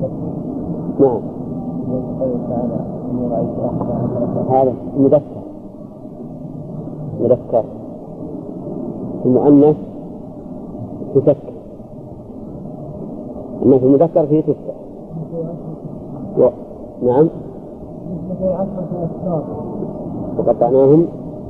نعم. هذا مذكر المؤنث تسكر، أما في المذكر فيه تسكر. نعم. وقطعناهم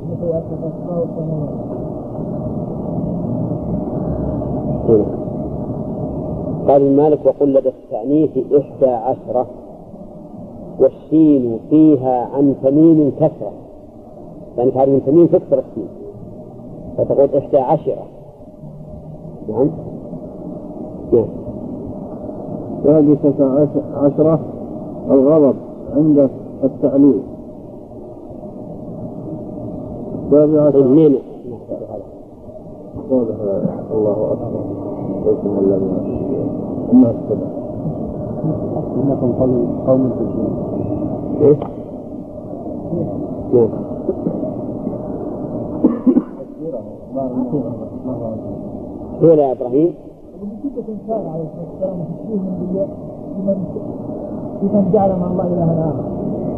قال المالك وقل لدى التأنيث 11 والشين فيها عن تميم كسرة، يعني تعرف من تميم تكسر الشين فتقول 11. نعم. نعم. 12 الغضب عند التعليل. 17 الله أكبر ليسم الذين إنها السبع إنكم قوم تجين. إيه؟ نعم. يا إبراهيم لمن جعل مع الله إلها آخر.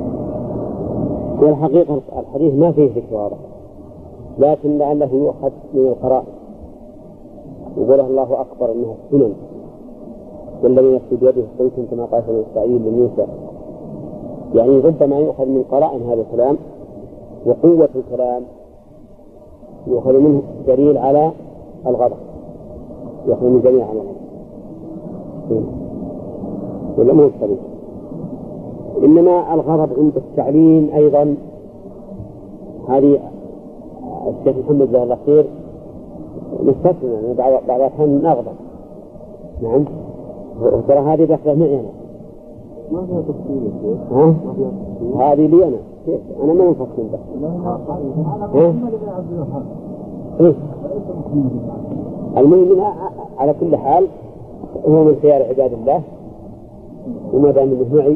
والحقيقة الحديث ما فيه ذكر واضح، لكن لعله يؤخذ من القرائن. يقول الله أكبر إنها السنن والذي نفسي بيده قلتم كما قال إسرائيل لموسى، يعني ربما يؤخذ من قرائن هذا الكلام، وقوة الكلام يؤخذ منه دليل على الغضب، يؤخذ من جميع على الغضب ولا مو الصريح. إنما الغضب عند التعليم أيضا هذه الشيخ محمد جزاه الله خير مستثنى، بعض الأحيان نغضب. نعم. وترى هذه بحثة معي أنا ما فيها تفصيل. ها؟ هذه لي أنا كيف؟ أنا ما نفصل بس. إيه؟ المهم منها على كل حال هو من خيار عباد الله، وما دام انه معي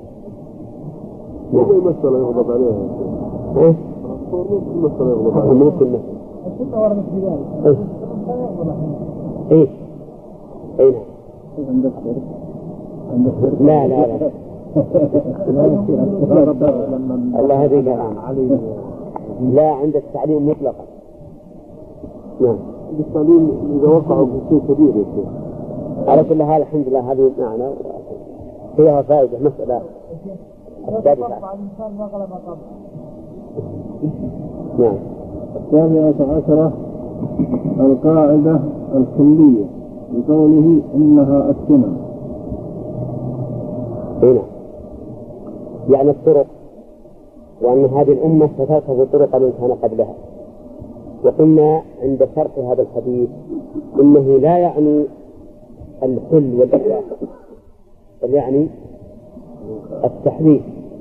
ما المسألة يغضب عليها. ها؟ المسألة يغضب عليها. ممكن ايه ايه لا لا لا الله هديك علي. لا عند التعليم مطلقا. نعم. التعليم إذا وقع في شيء كبير يا شيخ. على كل حال الحمد لله هذه معنا فيها فائدة. مسألة السادسة. نعم. 17 القاعدة الكلية بقوله إنها السنن. هنا يعني الطرق، وأن هذه الأمة ستركب طرق من كان قبلها. وقلنا عند شرح هذا الحديث إنه لا يعني الحل والإباحة، بل يعني التحذير،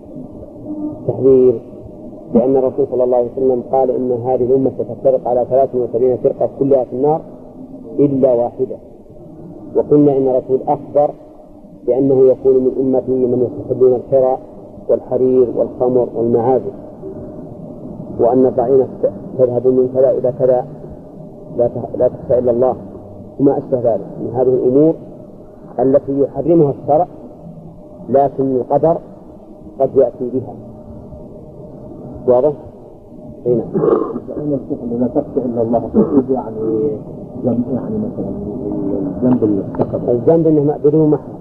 لأن الرسول صلى الله عليه وسلم قال إن هذه الأمة ستفترق على 73 فرقة كلها في النار إلا واحدة. وقلنا إن الرسول أخبر بأنه يكون من أمته من يستحبون الحرى والحرير والخمر والمعازف، وأن الضعينة تذهب من كذا إلى كذا لا تخشى إلا الله وما أشبه ذلك من هذه الأمور التي يحرمها الشرع، لكن القدر قد يأتي بها. واضح؟ هنا لا تخشى إلا الله يعني ذنب، يعني مثلا الذنب اللي ارتكبه، الذنب إنه بدون محرم.